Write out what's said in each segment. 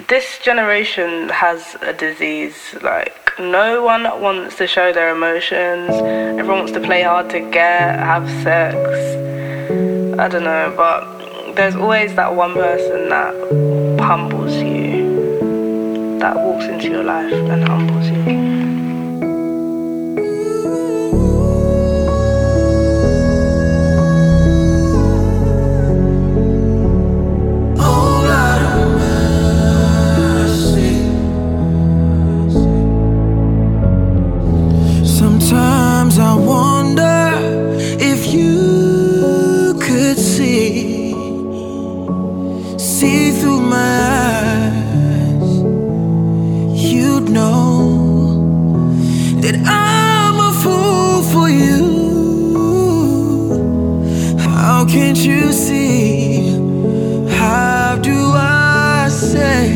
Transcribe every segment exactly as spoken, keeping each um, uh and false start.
this generation has a disease. Like, no one wants to show their emotions. Everyone wants to play hard to get, have sex. I don't know, but there's always that one person that humbles you, that walks into your life and humbles you. Sometimes I wonder if you could see, see through my eyes. You'd know that I'm a fool for you. How can't you see? How do I say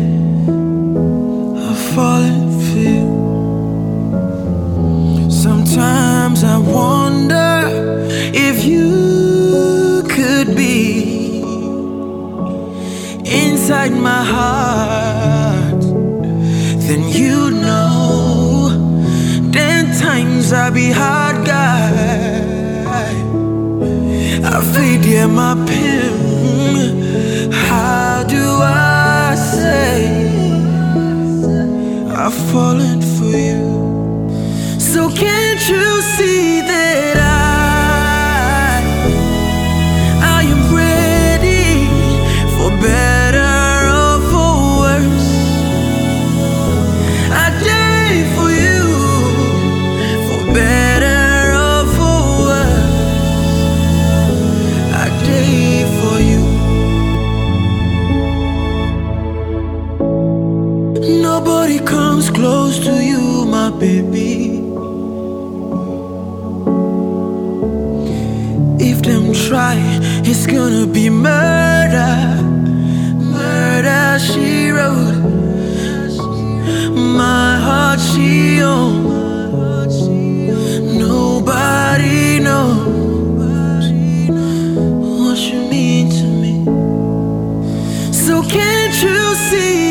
I've fallen for you? Sometimes I wonder if you could be inside my heart, then you know. Ten times I be hard guy, I fade yeah my pimp. How do I say I've fallen for you? So can't you see that I, I am ready for better or for worse? I die for you, for better or for worse. I die for you. Nobody comes close to you, my baby. If them try, it's gonna be murder. Murder, she wrote. My heart she owns. Nobody knows what you mean to me. So can't you see?